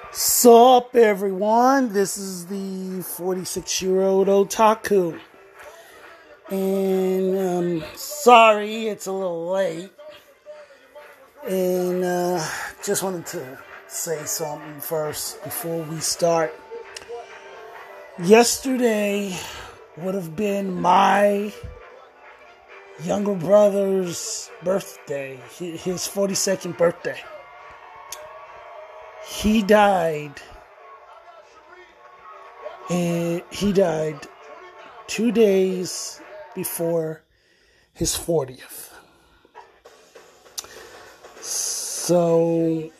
Sup, everyone? This is the 46-year-old otaku. And sorry it's a little late. And just wanted to say something first before we start. Yesterday would have been my younger brother's birthday, his 42nd birthday. He died 2 days before his 40th. So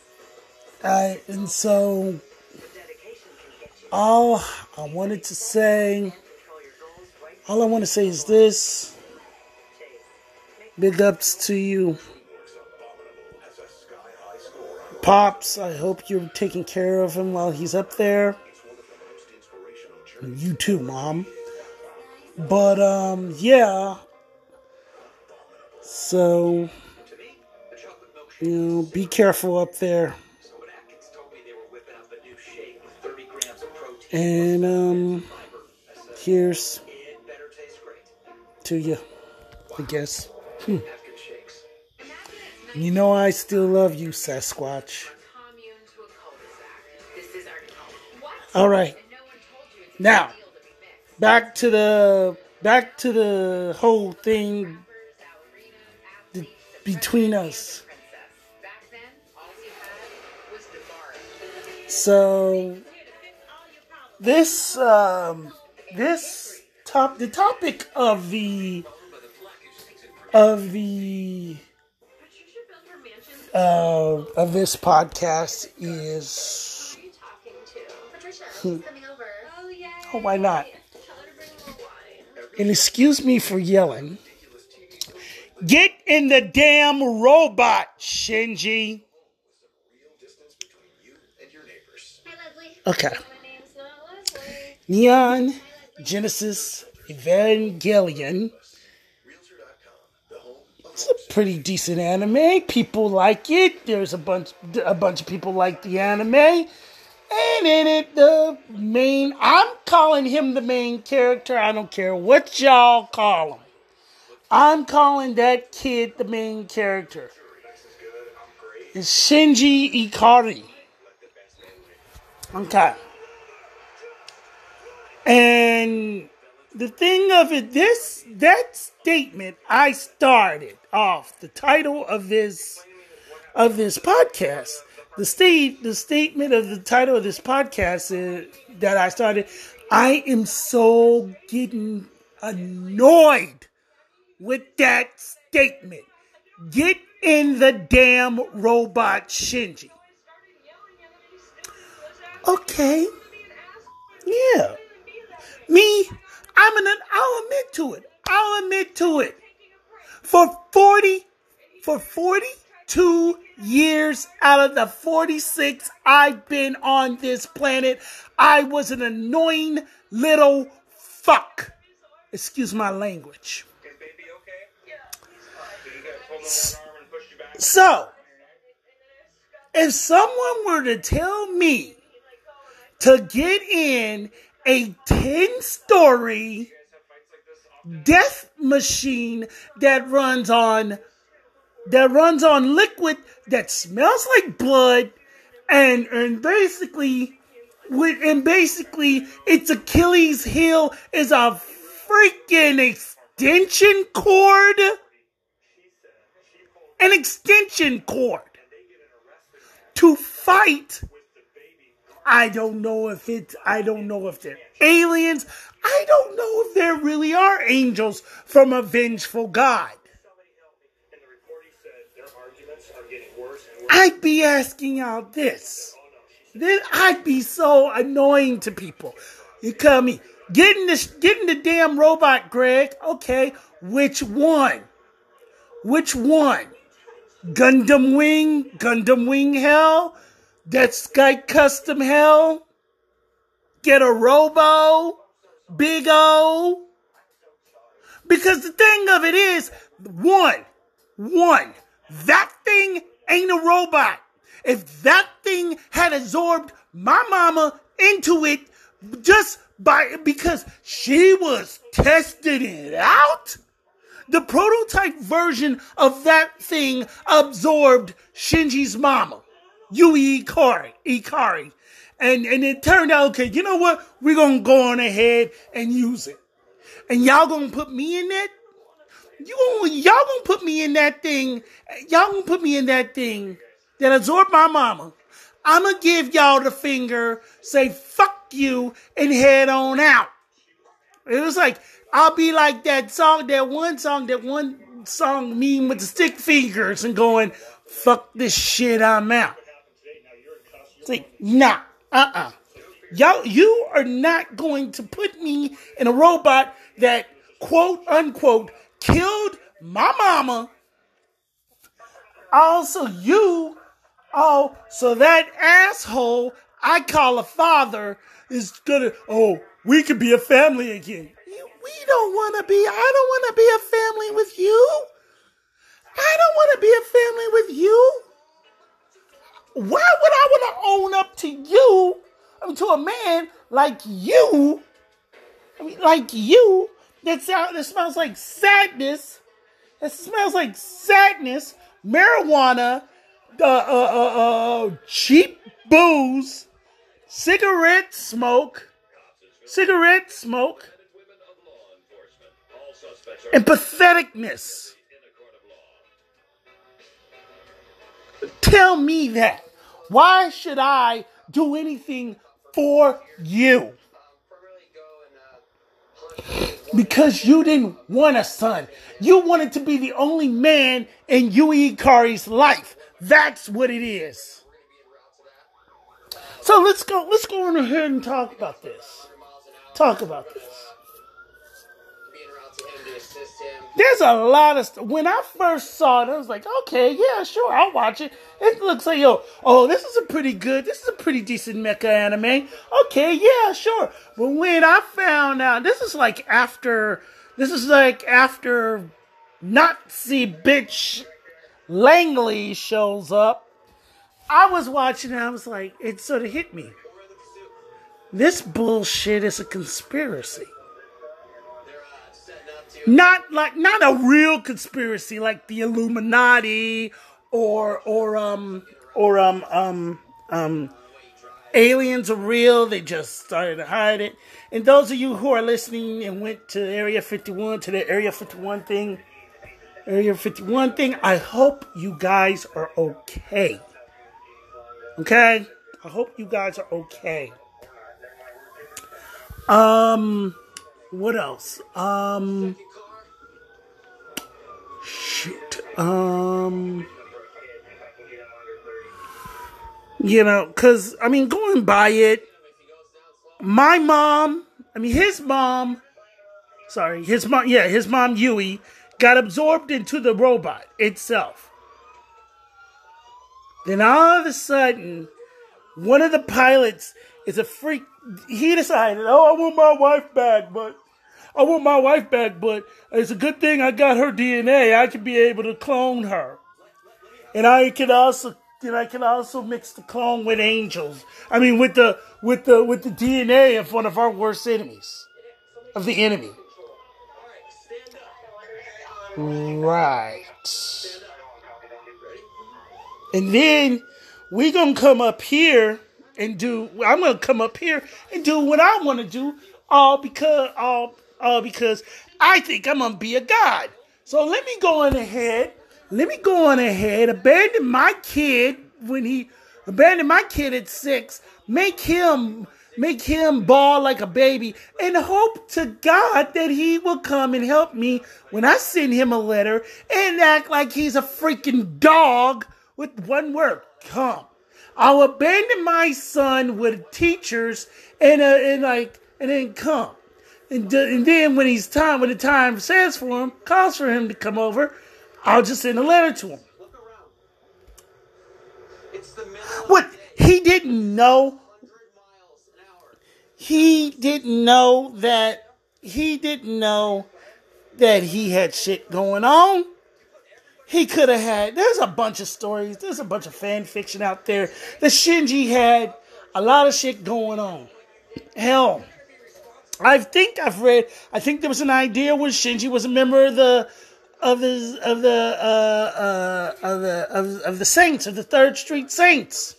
all I want to say is this: big ups to you, Pops. I hope you're taking care of him while he's up there. You too, Mom. But, yeah. So, be careful up there. And, here's to you, I guess. You know I still love you, Sasquatch. All right. Now, back to the whole thing between us. So, the topic of this podcast is why not? And excuse me for yelling. Get in the damn robot, Shinji. Okay. Neon Genesis Evangelion. It's a pretty decent anime. People like it. There's a bunch of people like the anime. And in it, I'm calling him the main character. I don't care what y'all call him. I'm calling that kid the main character. It's Shinji Ikari. Okay. And the thing of it, that statement I started off the title of this podcast. The statement of the title of this podcast is, that I started. I am so getting annoyed with that statement. Get in the damn robot, Shinji. Okay. Yeah. I'll admit to it. For 42 years out of the 46 I've been on this planet, I was an annoying little fuck. Excuse my language. So, if someone were to tell me to get in a 10-story death machine that runs on liquid that smells like blood, and basically its Achilles heel is a freaking extension cord. An extension cord to fight. I don't know if they're aliens. I don't know if there really are angels from a vengeful God. I'd be asking out this. Then I'd be so annoying to people. You tell me, get in the damn robot, Greg. Okay, which one? Gundam Wing Hell? That Sky Custom Hell? Get a Robo? Big O? Because the thing of it is, one, that thing ain't a robot. If that thing had absorbed my mama into it because she was testing it out. The prototype version of that thing absorbed Shinji's mama, Yui Ikari. And it turned out, okay, you know what? We're going to go on ahead and use it. And y'all going to put me in that? Y'all going to put me in that thing. Y'all going to put me in that thing that absorbed my mama. I'm going to give y'all the finger, say fuck you, and head on out. It was like, I'll be like that one song meme with the stick fingers and going, fuck this shit, I'm out. It's like, nah, Y'all, you are not going to put me in a robot that, quote unquote, killed my mama. Also, so that asshole I call a father is gonna, we could be a family again. I don't want to be a family with you. I don't want to be a family with you. Why would I want to own up to you? To a man like you. That smells like sadness. That smells like sadness, marijuana, cheap booze, cigarette smoke, and patheticness. Tell me that. Why should I do anything for you? Because you didn't want a son. You wanted to be the only man in Yui Ikari's life. That's what it is. So let's go on ahead and talk about this. There's a lot of stuff. When I first saw it, I was like, okay, yeah, sure, I'll watch it. It looks like, this is a pretty decent mecha anime. Okay, yeah, sure. But when I found out, this is like after Nazi bitch Langley shows up, I was watching and I was like, it sort of hit me. This bullshit is a conspiracy. Not a real conspiracy like the Illuminati or aliens are real. They just started to hide it. And those of you who are listening and went to Area 51 to the Area 51 thing, I hope you guys are okay. Okay? I hope you guys are okay. What else? Because, going by it, his mom, Yui, got absorbed into the robot itself. Then all of a sudden, one of the pilots is a freak. He decided, I want my wife back, but it's a good thing I got her DNA. I can be able to clone her. And I can also mix the clone with angels. With the DNA of one of our worst enemies. Of the enemy. Right. And then I'm gonna come up here and do what I want to do, all because I think I'm gonna be a god. So let me go on ahead, abandon my kid at 6, make him bawl like a baby, and hope to God that he will come and help me when I send him a letter and act like he's a freaking dog with one word, come. I'll abandon my son with teachers and then come. And then when the time calls for him to come over, I'll just send a letter to him. What? He didn't know that he had shit going on. He could have had, there's a bunch of stories, there's a bunch of fan fiction out there that Shinji had A lot of shit going on. Hell, I think there was an idea where Shinji was a member of the Saints, of the Third Street Saints.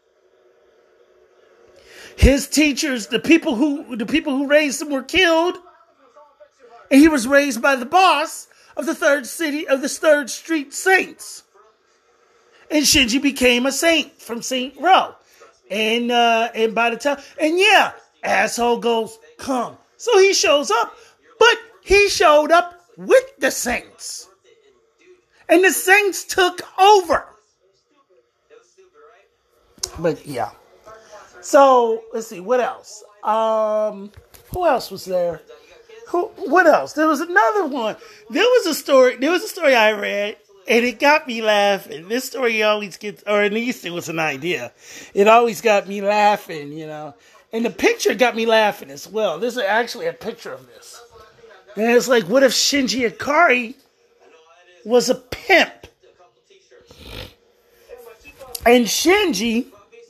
His teachers, the people who raised him, were killed, and he was raised by the boss of the Third Street Saints. And Shinji became a saint from Saint Row. And by the time, and yeah, asshole goes, come. So he shows up, but he showed up with the Saints. And the Saints took over. But yeah. So, let's see, what else? Who else was there? What else? There was another one. There was a story I read, and it got me laughing. This story always gets, or at least it was an idea. It always got me laughing, you know. And the picture got me laughing as well. This is actually a picture of this. And it's like, what if Shinji Ikari was a pimp? And Shinji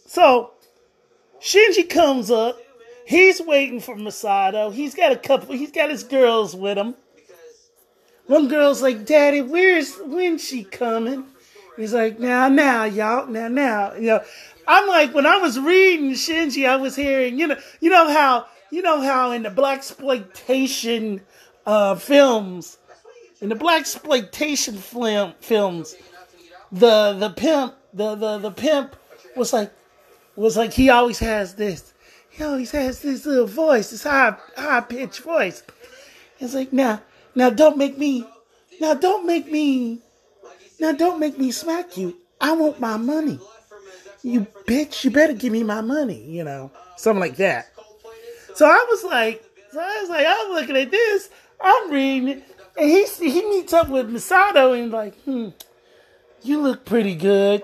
comes up. He's waiting for Masato. He's got his girls with him. One girl's like, Daddy, when's she coming? He's like, now, y'all, now. You know, I'm like, when I was reading Shinji, I was hearing, you know how in the blaxploitation films, the pimp was like he always has this. He always has this little voice, this high pitched voice. It's like, now don't make me smack you. I want my money. You bitch, you better give me my money, you know. Something like that. So I was I'm looking at this, I'm reading it, and he meets up with Masato and like, you look pretty good.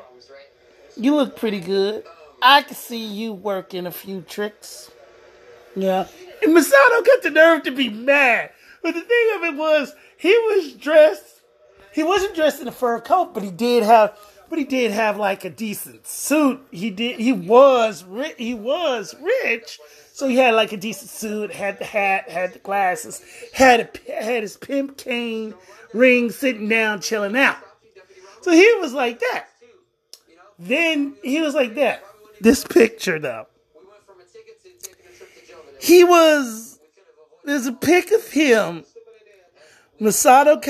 I can see you working a few tricks. Yeah. And Masato got the nerve to be mad. But the thing of it was, he wasn't dressed in a fur coat, but he did have like a decent suit. He was rich. So he had like a decent suit, had the hat, had the glasses, had his pimp cane, ring, sitting down, chilling out. So he was like that. Then he was like that. This picture though. There's a pic of him, Makoto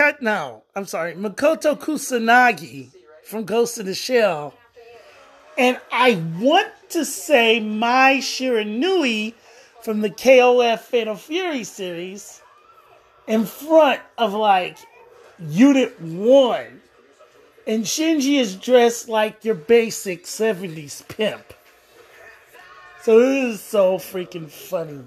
Kusanagi from Ghost in the Shell. And I want to say Mai Shiranui from the KOF Fatal Fury series in front of like Unit 1. And Shinji is dressed like your basic 70s pimp. So it is so freaking funny.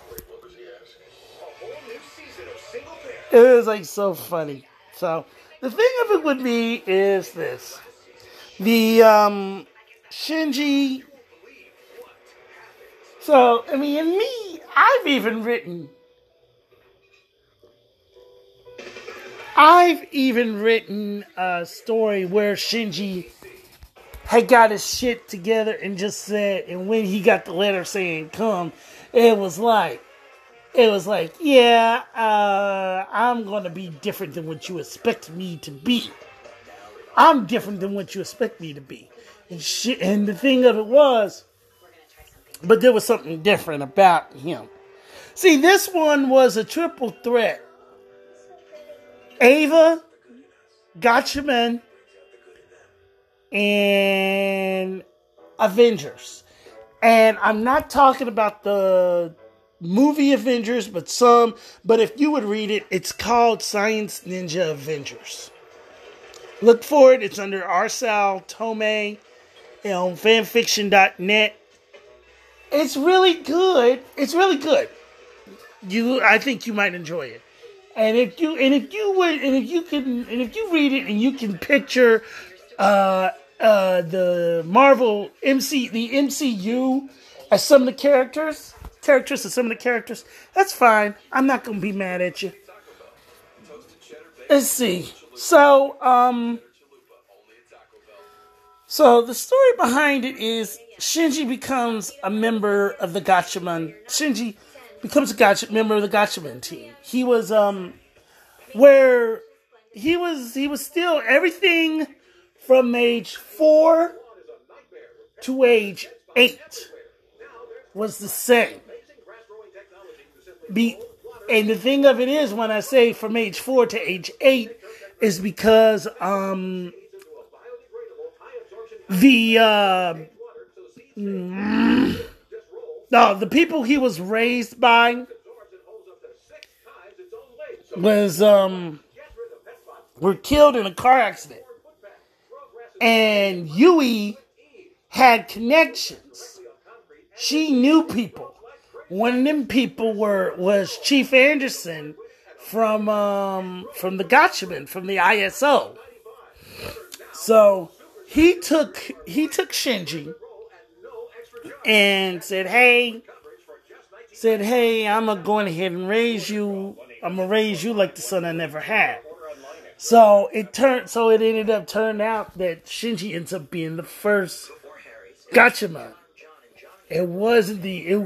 It is like so funny. So the thing of it with me is this. The Shinji. So, I mean, in me, I've even written a story where Shinji had got his shit together and just said, and when he got the letter saying come, it was like, yeah, I'm going to be different than what you expect me to be. I'm different than what you expect me to be. And the thing of it was, but there was something different about him. See, this one was a triple threat. Eva, Gatchaman, and Avengers. And I'm not talking about the movie Avengers, but if you would read it, it's called Science Ninja Avengers. Look for it. It's under Arsal Tomei on fanfiction.net. It's really good. I think you might enjoy it. And if you read it and you can picture the Marvel the MCU as some of the characters of some of the characters, that's fine. I'm not gonna be mad at you. Let's see. So the story behind it is Shinji becomes a member of the Gatchaman. Shinji becomes a member of the Gatchaman team. He was where he was still everything from age 4 to age 8 was the same. And the thing of it is, when I say from age 4 to age 8, is because the people he was raised by was were killed in a car accident, and Yui had connections. She knew people. One of them people was Chief Anderson from the Gatchaman, from the ISO. So he took Shinji and said, "Hey, I'm gonna go ahead and raise you. I'm gonna raise you like the son I never had." So it ended up turning out that Shinji ends up being the first Gatchaman. It wasn't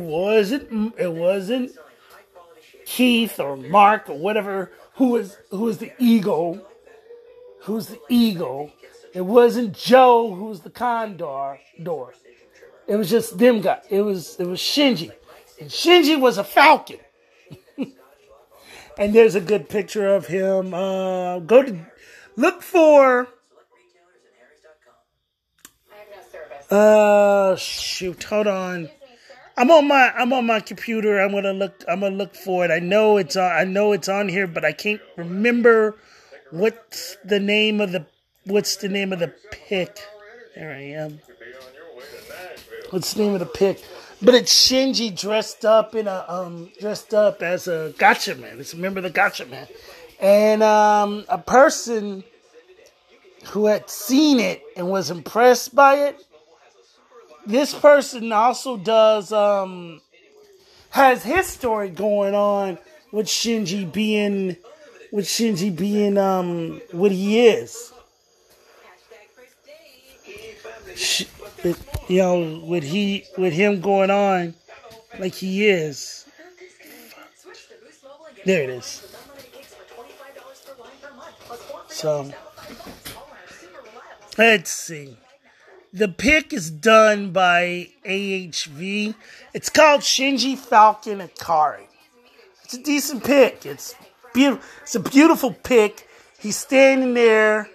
Keith or Mark or whatever who was the ego. Who's the eagle? It wasn't Joe who's the condor. It was just them guys. It was Shinji. And Shinji was a falcon. And there's a good picture of him. Look for. Shoot, hold on. I'm on my computer. I'm gonna look for it. I know it's on here, but I can't remember what's the name of the pic. There I am. What's the name of the pic? But it's Shinji dressed up as a Gatchaman. It's a member of the Gatchaman. And a person who had seen it and was impressed by it. This person also has his story going on with Shinji being what he is. With him going on like he is. There it is. So let's see. The pic is done by AHV. It's called Shinji Falcon Akari. It's a decent pic. It's beautiful. It's a beautiful pic. He's standing there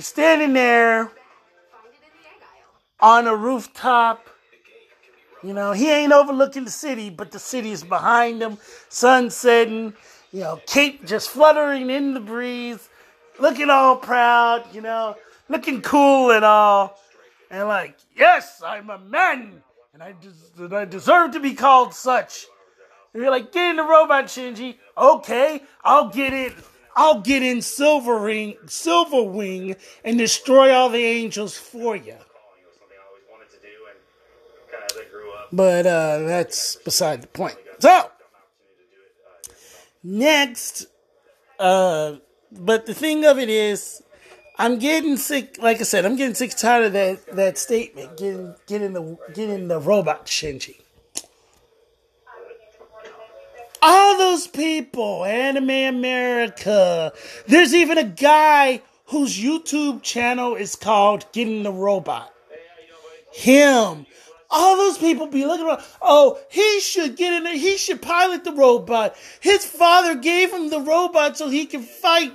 on a rooftop. You know, he ain't overlooking the city, but the city is behind him. Sun setting. You know, cape just fluttering in the breeze. Looking all proud, you know. Looking cool and all. And like, yes, I'm a man, and I deserve to be called such. And you're like, get in the robot, Shinji. Okay, I'll get in Silver Wing, and destroy all the angels for you. But that's beside the point. So next, but the thing of it is, I'm getting sick. Like I said, I'm getting sick and tired of that statement. Getting the robot Shinji. All those people, Anime America. There's even a guy whose YouTube channel is called Getting the Robot. Him. All those people be looking around. Oh, he should get in there. He should pilot the robot. His father gave him the robot so he can fight.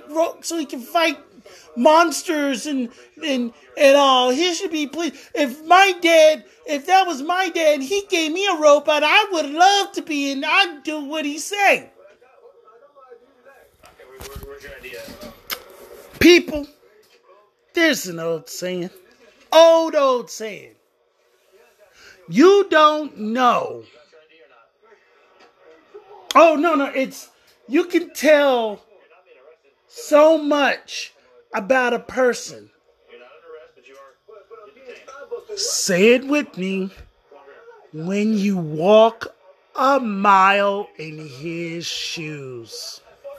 Monsters and all. He should be pleased. If that was my dad, he gave me a robot, I would love to be in. I'd do what he say. People, there's an old saying. Old saying. You don't know. Oh, no, it's, you can tell so much about a person. Say it with me. When you walk a mile in his shoes.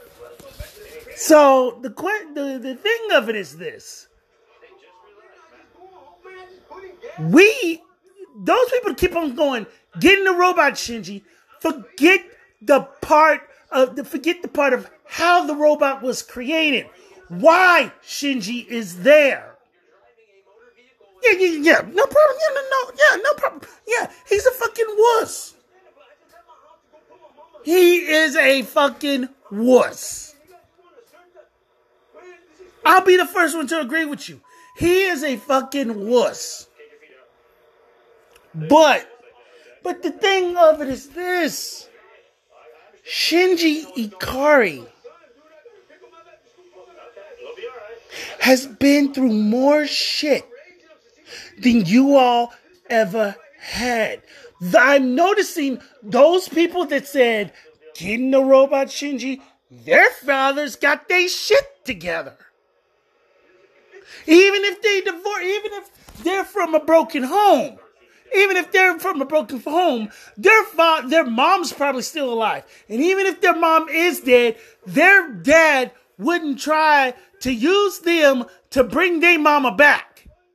So the thing of it is this. those people keep on going, get in the robot, Shinji. Forget the part of how the robot was created. Why Shinji is there. Yeah. No problem. No problem. Yeah, he's a fucking wuss. He is a fucking wuss. I'll be the first one to agree with you. He is a fucking wuss. But the thing of it is this. Shinji Ikari has been through more shit than you all ever had. I'm noticing those people that said, get in the robot, Shinji, their fathers got their shit together. Even if they divorce, even if they're from a broken home, their mom's probably still alive. And even if their mom is dead, their dad wouldn't try to use them to bring their mama back.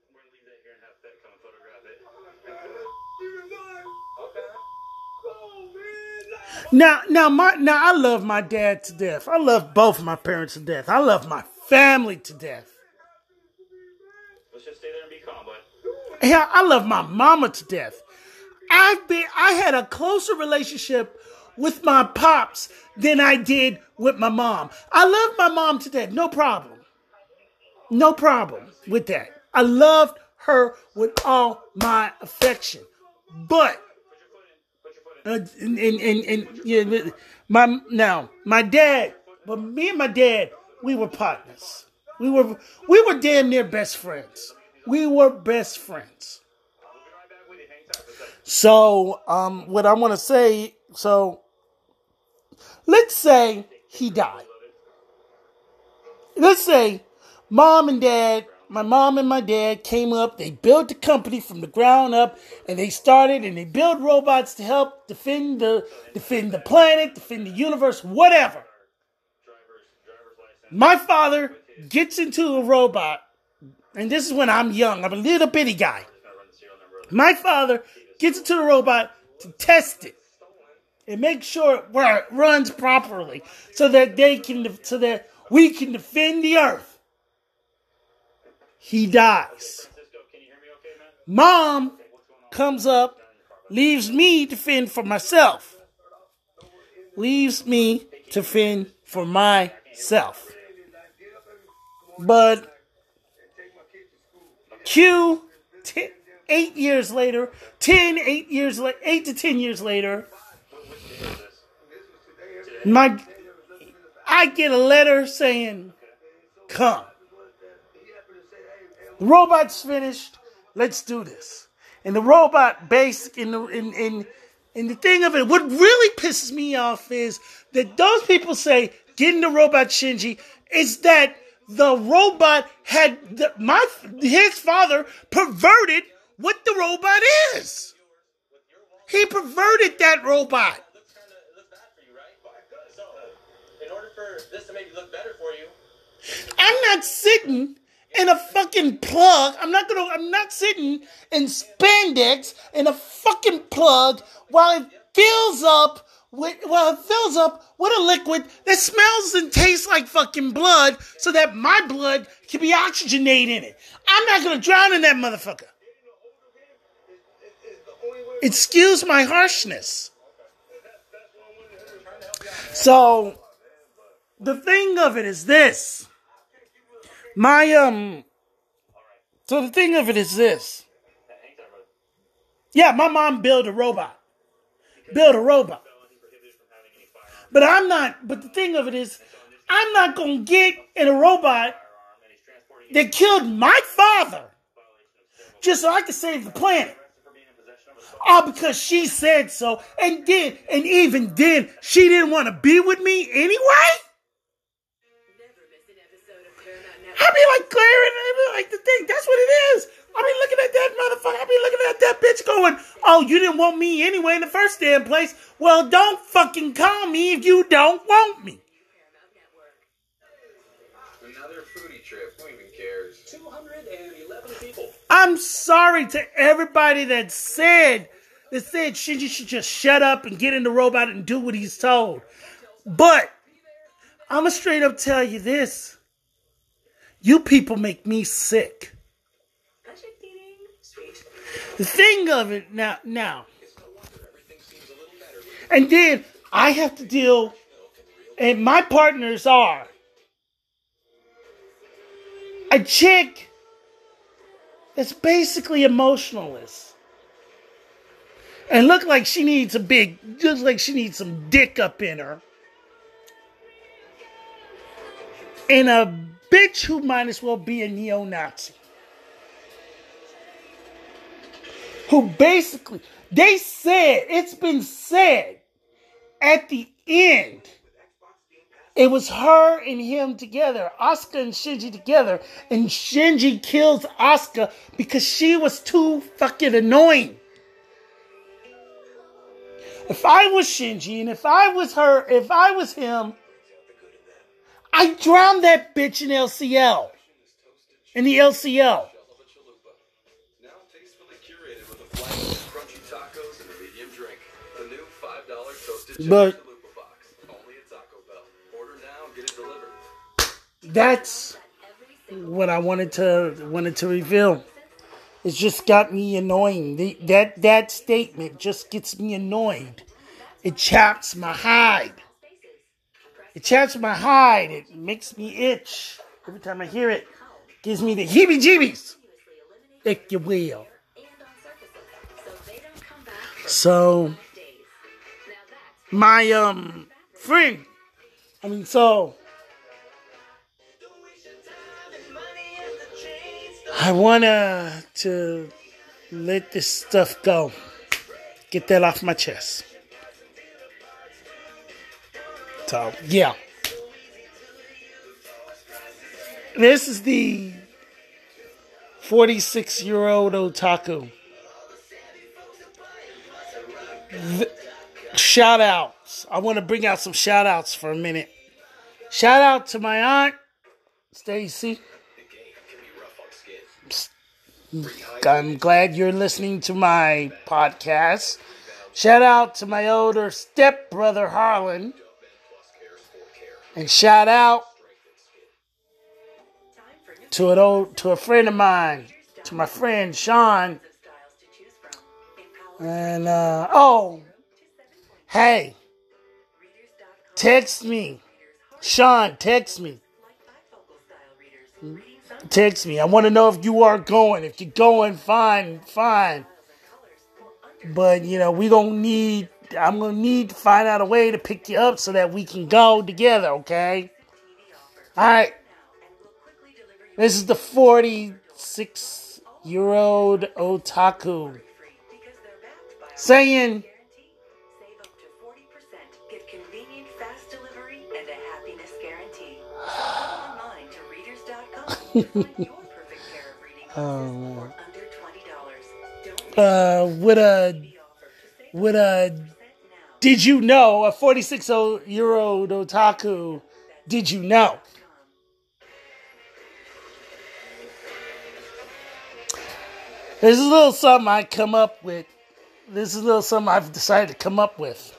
Now, I love my dad to death. I love both my parents to death. I love my family to death. Let's just stay there and be calm, bud. Yeah, I love my mama to death. I had a closer relationship with my pops than I did with my mom. I love my mom to death. No problem. No problem with that. I loved her with all my affection. But my dad, but me and my dad, we were partners. We were damn near best friends. We were best friends. So, what I want to say, let's say he died. Let's say my mom and my dad came up, they built the company from the ground up, and they build robots to help defend the planet, defend the universe, whatever. My father gets into a robot, and this is when I'm young, I'm a little bitty guy. My father gets into the robot to test it and make sure it runs properly so that we can defend the earth. He dies. Mom comes up, leaves me to fend for myself. But 8 to 10 years later, I get a letter saying, come. The robot's finished. Let's do this. And the robot in the thing of it, what really pisses me off is that those people say, get in the robot, Shinji, is that the robot had his father perverted what the robot is. He perverted that robot. It looks bad for you, right? So, in order for this to maybe look better for you, I'm not sitting in a fucking plug. I'm not sitting in spandex in a fucking plug while it fills up with a liquid that smells and tastes like fucking blood so that my blood can be oxygenated in it. I'm not going to drown in that motherfucker. Excuse my harshness. So, the thing of it is this. Yeah, my mom built a robot. But the thing of it is, I'm not going to get in a robot that killed my father just so I can save the planet. All because she said so, and even then, she didn't want to be with me anyway? I be like glaring, I be like the thing, that's what it is. I be looking at that motherfucker, I be looking at that bitch going, oh, you didn't want me anyway in the first damn place. Well, don't fucking call me if you don't want me. Another foodie trip, who even cares? 211 people. I'm sorry to everybody that said Shinji should just shut up and get in the robot and do what he's told. But I'm going to straight up tell you this. You people make me sick. The thing of it now. And then I have to deal, and my partners are a chick that's basically emotionless. And look like she needs just like she needs some dick up in her. And a bitch who might as well be a neo-Nazi. Who basically, it's been said at the end, it was her and him together, Asuka and Shinji together, and Shinji kills Asuka because she was too fucking annoying. If I was Shinji and if I was her, if I was him, I'd drown that bitch in LCL. In the LCL. Now tastefully curated with a flight of crunchy tacos and a medium drink. The new $5 toasted chicken chalupa box. Only at Taco Bell. Order now, get it delivered. That's what I wanted to reveal. It's just got me annoying. That statement just gets me annoyed. It chaps my hide. It makes me itch. Every time I hear it, gives me the heebie-jeebies, if you will. So, my friend, I want to let this stuff go. Get that off my chest. So, yeah. This is the 46-year-old otaku. Shout outs. I want to bring out some shout outs for a minute. Shout out to my aunt, Stacy. I'm glad you're listening to my podcast. Shout out to my older stepbrother, Harlan. And shout out to a friend of mine, to my friend Sean. And hey, text me, Sean. Text me. I want to know if you are going. If you're going, fine. But I'm gonna need to find out a way to pick you up so that we can go together. Okay. All right. This is the 46-year-old otaku saying, get convenient fast delivery and a happiness guarantee. Online to readers.com to find your perfect pair of reading glasses for under $20. did you know, a 46-year-old otaku, did you know? This is a little something I've decided to come up with.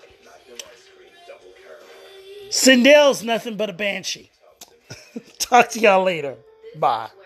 Sindel's nothing but a banshee. Talk to y'all later. Bye.